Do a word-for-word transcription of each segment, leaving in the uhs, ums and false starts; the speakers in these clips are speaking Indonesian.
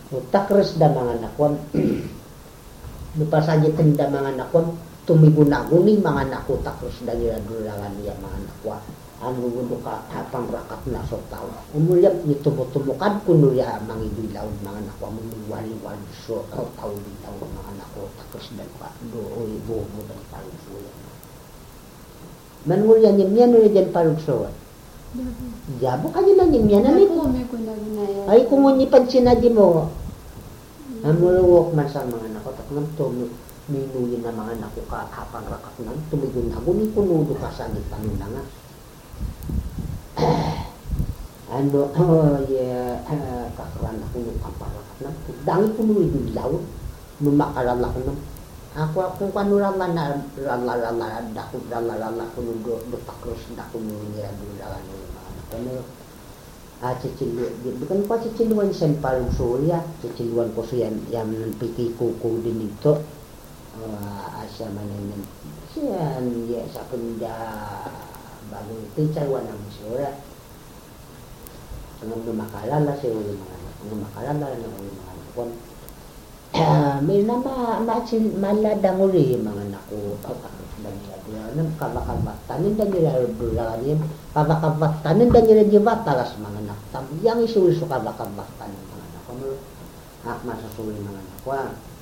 Takres da mga nakon. Lupa saja tenda mga nakon tumiguna-guni mga naku takres da gira dulangan ya mga nakwa. Anu gundo ka hapang rakat na so tao. Umulyap ni tumutumukan kuno ya mga ibilaw mga nakwa mumuwali-wali so tao bilaw mga naku takres da pa do ibo mo da palugso. Manulyan niya no diyan palugso. Jabo kanya na niya na ni ko. Ay kung ni pansinadi mo. Amuluwok man sa mga nako taknam to minuyin na mga nako ka hapang rakat nan tumigun na guni kunudo ka sa gitanuna nga. Ano oh yeah kakran ako ng kaparakat nan dangi kuno ibilaw no makaran ako nan ako akong kanurala na rala-rala dako rala-rala kuno do do takros dako niya dulagan ng mga nako. Ah, cicilu, bukan pa ciciluan siya parang surya, ciciluan ko siya yang piti kuku din ito. Uh, asya manan siya ya sa kunda bago tincawan ng surya. Ang makalala siya ulit mga ang makalala na ulit mga nakon. May nama macil maladang uli mga naku dan dia kabakabatanin dan dia dulagan kabakabatanin dan dia jibatalas mga naktam yang isu-isu kabakabatanin mga naku ak masasuli mga naku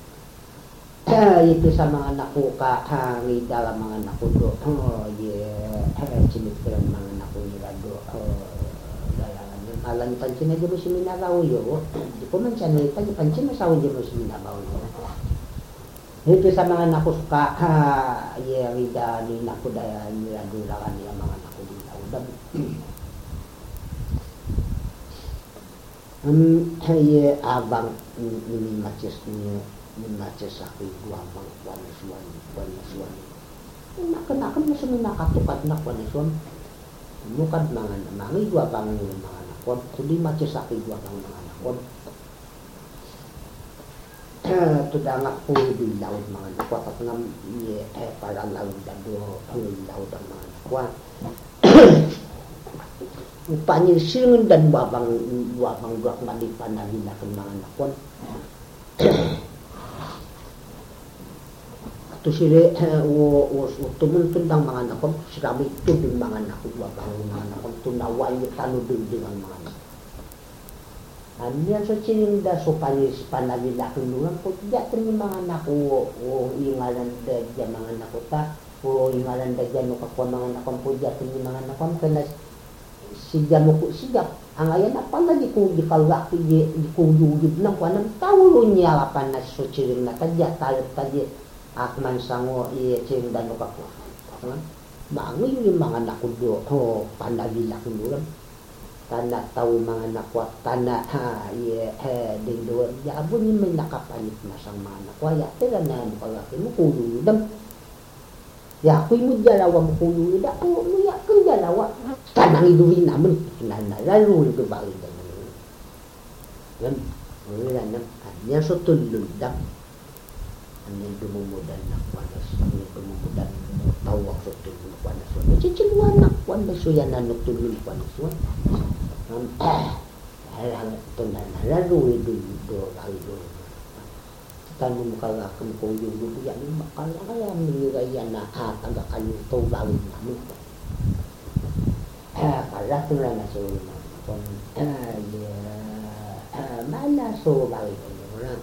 itu sa mga naku ka hangi dalam mga naku do oh yeah cimikran mga naku nila do dalangan alam pancin aja mo siminabaw yo di ko man siya nita di pancin masaw aja mo siminabaw yo. Itu sa mga naku suka ha ye rida ni naku daya nila dulagan niya mga naku dito udam. Um ye abang ini macis ni ni macis aku dua abang wan suan wan suan. Nak-nak na sa nakatukat na wan suan. Mukad mga mangi dua abang ni mga naku. Tudi macis aku dua abang mga naku. Tudang ako di laut mga nakwa at nga eh para laut dado laut ang mga nakwa upanya silingan dan wabang wabang duak malipan na hinakan mga nakwa ato sila o tumuntun ng mga nakwa sirami ito din mga nakwa wabang mga nakwa tunaway yung tanudin din ang mga nakwa. Ano sa chilinda so panis panalila kunungan ko diyan ni mga naku o ingalan da diyan mga nakuta o ingalan da diyan no kakwa mga nakon po diyan ni mga nakon kana siya mo ko siya ang ayan na pala di ko di kalak di di ko yuyud nang kwanang tawlo niya kapan na so chilinda kadya talot kadya akman sango i chilinda no kakwa maango yung mga naku do o panalila kunungan tanah tahu mga nakwa tanah ha ye he ding do ya abun ni may nakapalit na sang mga nakwa ya tira na mo kalaki mo kulo dam ya kuy mo jalawa mo kulo da ko mo ya kun jalawa tanang iduwi naman na na lalu do bali da yan wala na anya so tulul dam anya dumumudan nakwa na so dumumudan tawak so tulul nakwa na so ciciluan nakwa na so yan nanok tulul nakwa na so halang tunan lalu itu do kali do tan mo kalakam ko yung do yan makala kaya mingaya na at ang kayo to bawin namin ah kala tunan na so kon ah ya mana so bawin orang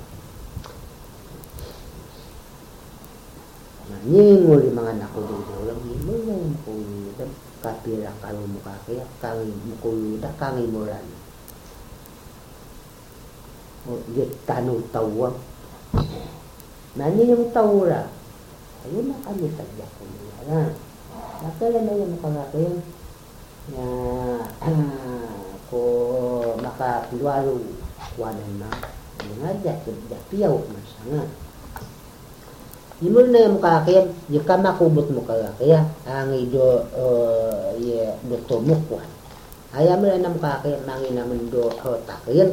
nyingol mga nako dito lang mo yung ko kapira kalau muka kaya kami mukul dah kami moran oh dia tanu tahu nanya yang tahu lah ayo nak kami saja kumpulan maka lama yang muka kaya ya ko maka keluaru wanan na mengajak kerja piau masanga imul na yung kakayam, yung kamakubot mo kakaya, ang ido, uh, yeah, do tumukwan. Ayaw mo na ng kakayam, mangin naman do, oh, takayam.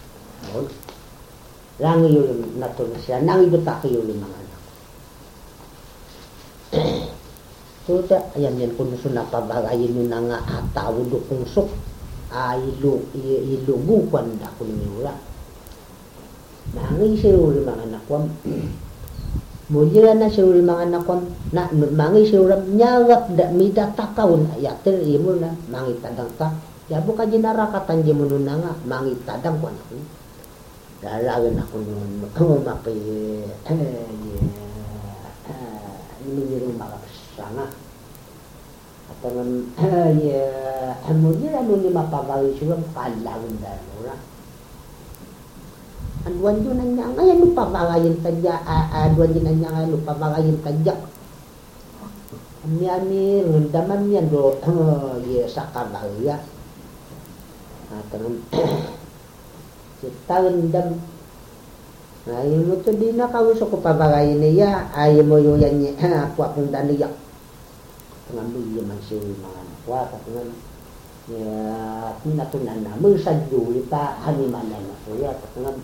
Lang yung natulog siya, nang ido takayam yung mga anak. So, ayan yan, kung gusto na pabagayin nyo na nga atawo do kung sok, ay ilugukan da kung niwala. mangi siuri mga nakwam. Mujira na siuri mga nakwam na mangi siuram nyarap da mida takawun ayatir imo na mangi tadang ta. Ya buka jinarakatan je mununa nga mangi tadang ko anak. Dalagan ako noon mapi eh ini ngiring makasanga. Atau ya mujira nuni mapagawi siuram kalawin dalura. Aduan yun nanya ngayon lupa magayin tadya aduan yun nanya ngayon lupa magayin tadya amyani ngendaman yan do ye sakabal ya atau setahun dam ngayon mo to di na kawuso ko pabagayin niya ay mo yung yan niya kuwa kong daniyak ngambil yung man siya mga kuwa katungan ya pinatunan na musadyo ita hanimanan na so ya katungan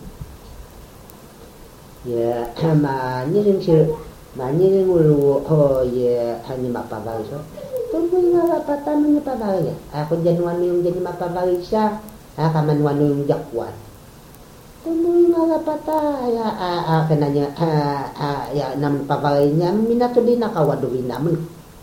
ya manyiring sir manyiring ulu oh ya hanya mapabagay so tunggu nga rapatan mo pabagay ako dyan wano yung dyan mapabagay siya akaman wano yung jakwan tunggu nga rapata ya akin na niya ya nam pabagay niya minato din nakawaduhin naman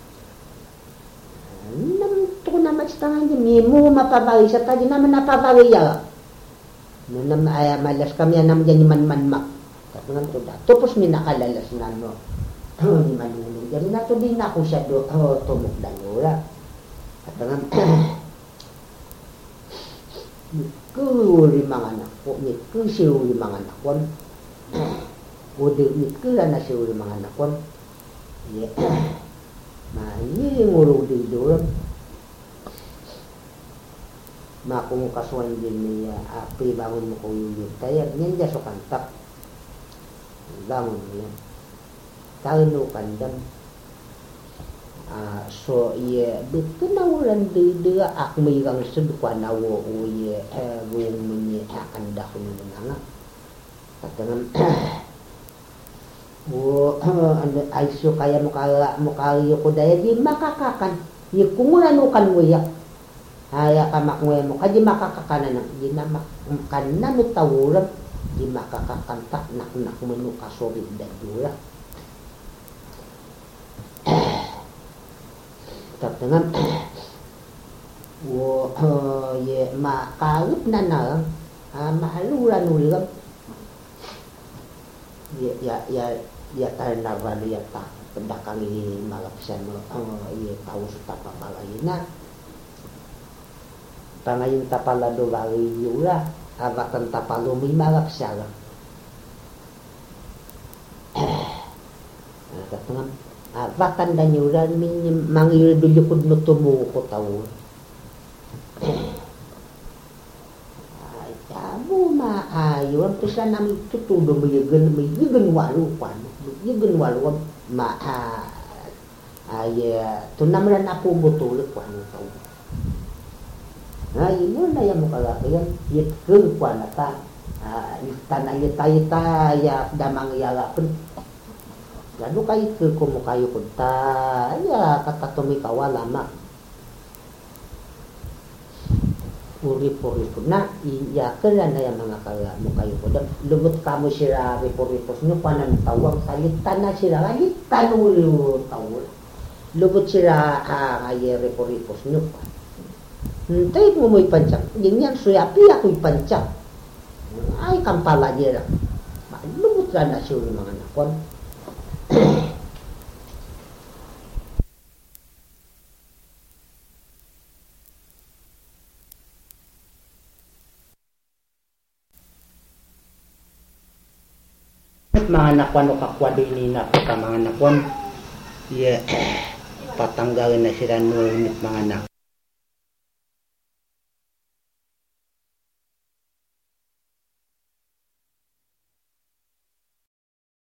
nam to naman sa tangan niya mo mapabagay siya tayo naman napabagay ya no nam ay malas kami nam dyan man man mak dengan sudah tupus minakalalas na no di manunong jadi na to din ako siya do oh, tumok dan ura at dengan kuri mga anak ko ni kusiuli mga anak ko udi ni kula na siuli mga anak ko ye mahiling uro di doon makung kasuan din niya api bangun mo ko yung tayo niyan dyan so kantak bangun yan tayo kandam ah so ye bekenauran de de ak migang sedukwa nawo ye gung menye akan dah menanga katakan wo anda aiso kaya mukala mukali ko daya di makakakan ye kumulan ukan mo ya haya kamak mo mo kaji makakakanan di namak kanna mitawuran di makakakan tak nak nak menu kasobit dan dula tak dengan wo ye makalip na na mahaluran ulam ya ya ya ya karena valu ya tak pendakang ini malapsan mo ye tahu setapa malayina pangayin tapalado bali yula abatan tapalumi malapsan tak dengan abatan dan yuran mangil dulu ko nutumo ko tawo ay tabo maayo ang tusa nam tutudo mo yugan mo yugan walu kwan yugan walu ma ay tunamran apo botol kwan tawo ay mo na yan mo kalakayan yet kung kwan ata tanay tayo tayo damang yalapon lalu kayo ke kumu kayo kunta ya kata tumikawa lama uri-uri na iya kala na yung mga kala mo kayo ko lubot kamo sila ripor-ripos nyo panan tawag salitan na sila salitan ulo tawag lubot sila ay ripor-ripos nyo hintay mo mo'y pancak ganyan suyapi ako'y pancak ay kampala niya lubot na siya yung mga nakon mga nakwan o kakwado ini na ka mga nakwan yeah patanggalin na sila nunit mga nak